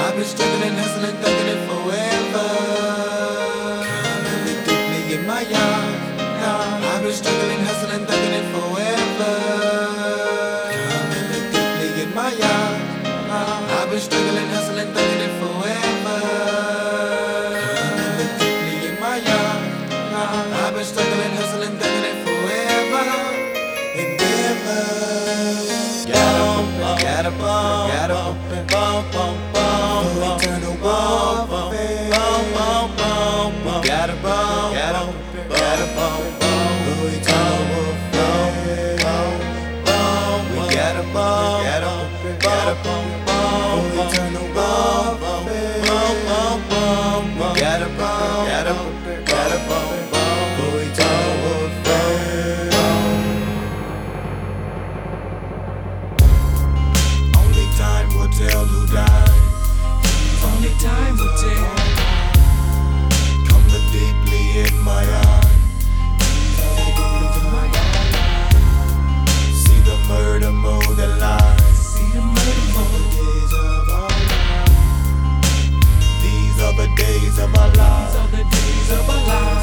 I've been struggling, hustling, thugging it forever. Coming me deeply in my yard. I've been struggling, hustling, thugging it forever. Coming me deeply in my yard. I've been struggling, hustling, thugging it forever. Coming me deeply in my yard. I've been struggling, hustling, thugging it forever and ever. Gotta open, eternal warfare. Gotta Only time will tell who died. Only time will tell. Come look deeply in my eyes. See the murder mold the lies. See the murder mold the days of our lives. These are the days of our lives. These are the days of our lives.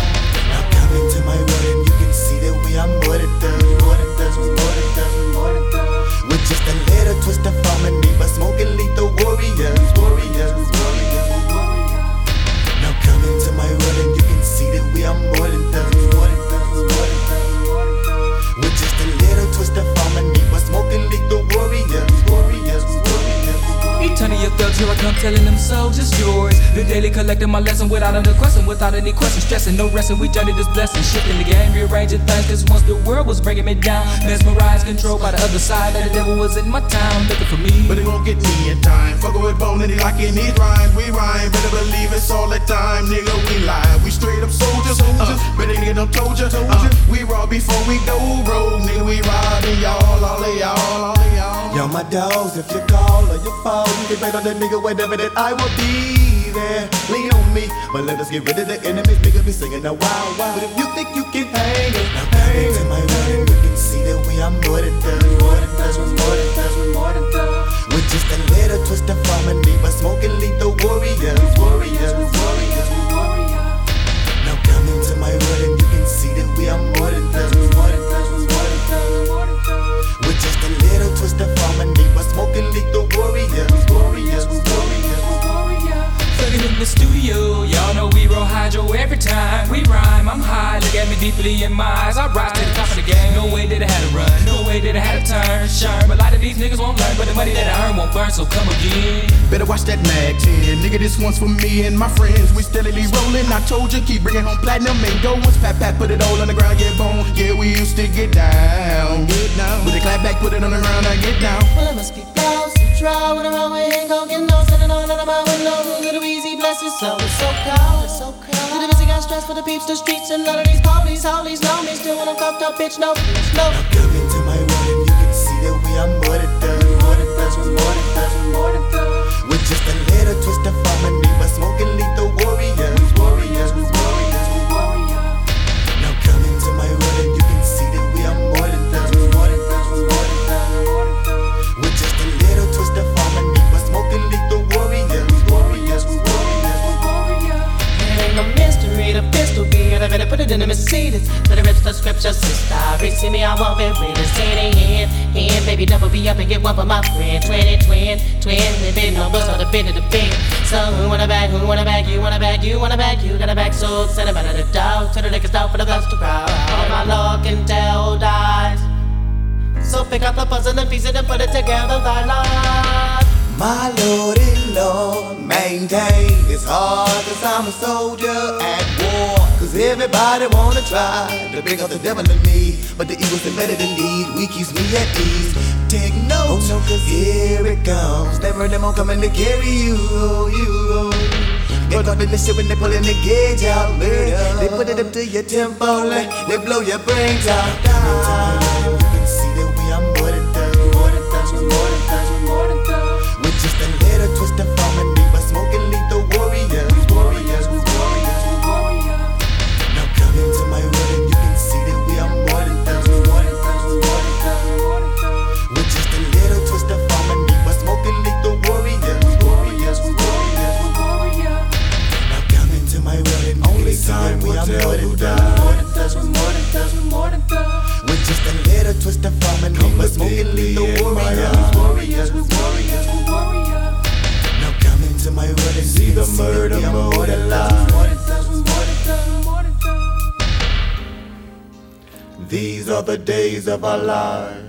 Now come into my world and you can see that we are more than done. More than done, more than done, more than done. With just a little twist of harmony, but smoking lethal warriors, warriors, warriors, warriors. Now come into my world and you can see that we are more than done, more than done, more than done, more than done. With just a little twist of harmony, but smoking lethal warriors, warriors, warriors. Eternity of thugs, here I come telling them so, just yours. The daily collecting my lesson without any question, without any question. Stressing, no resting, we journey this blessing. Shifting the game, rearranging things, cause once the world was bringing me down. Mesmerized, controlled by the other side, that the devil was in my town, looking for me. But it won't get me in time. Fuckin' with bone and he like it, need rhyme. We rhyme, better believe it's all the time. Nigga, we lie, we straight up soldiers. Better nigga don't told ya. We raw before we go rogue. Nigga, we riding y'all, all of y'all, all of y'all. Yo, my dogs, if you call or you fall, you can bet on the nigga whenever that I will be there. Lean on me, but let us get rid of the enemies. Niggas be singing the wild, wild. But if you think you can hang it, now come into my world, you can see that we are more than done, more than done, more than done, more than done. With just a little twist of harmony, but smoking lethal warriors, warriors, warriors, warriors. Now come into my world and you can see that we are more than done, more than done, more than done, more than done. With just a little twist of harmony, but smoking lethal warriors, warriors, warriors, warriors. Thugging in the studio, y'all know we roll hydro every time we rhyme. I'm high, look at me deeply in my eyes. I rise to the top of the game. No way that I had to run, no way that I had to turn. Sure, but a lot of these niggas won't learn, but the money that I earn won't burn, so come again. Better watch that Mag 10. Nigga, this one's for me and my friends. We steadily rolling. I told you, keep bringing home platinum and gold ones. Pat, pat, put it all on the ground, yeah, bone. Yeah, we used to get down. Get down. Put it clap back, put it on the ground, I get down. Well, I must be close to try when I'm out with Hancock and no sitting on out of my window. Little easy blessings, so it's so cold, it's so cold. Little busy got stress for the peeps, the streets, and none of these police, holies know me. Still when I'm cuffed up, bitch, no, no. Now come into my world and you can see that we are more than done, more than done, more than done, more than done. With just a little twist of harmony, but smoking lethal warriors, warriors, warriors, warriors. Now come into my world and you can see that we are more than done, more than done, more than done, more than done. With just a little twist of harmony, but smoking lethal warriors, warriors, warriors, warriors. It ain't no mystery, the pistol be I better put it in the Mercedes. To the rest of the scripture, sister. See me, I won't be reading. Standing in, baby, double be up and get one for my friend. Twin, they been no bus, not a bit of the big. So who wanna bag, you wanna bag, you wanna bag, you got a bag, so send it out of the dog. To the liquor store for the gloves to proud. All my lock and tell dies. So pick up the puzzle and piece it and put it together, thy life. My Lord, maintain. It's hard cause I'm a soldier at war. Cause everybody wanna try to bring up the devil in me, but the evil's embedded in need, we keeps me at ease. Take notes, cause here it comes. Never them on coming to carry you. Get caught in the shit when they pulling the gauge out, murder. They put it up to your tempo, like they blow your brains out. You can see that we are more than done, more than done, more than done, more than done. With just a little twist of harmony, but smoking lethal warriors, warriors, warriors, warriors. Now come into my world and you can see that we are more than done, more than done, more than done, more than done. With just a little twist of harmony, but smoking lethal warriors, warriors, tell who died. More than thugs, we're more than thugs, we're more than thugs. With just a little twist of form and we was smoking lethal warriors. Warriors, we're warriors, we're warriors. Now come into my world and see the murder immortalized. More than thugs, we're more than thugs, we're more than thugs. These are the days of our lives.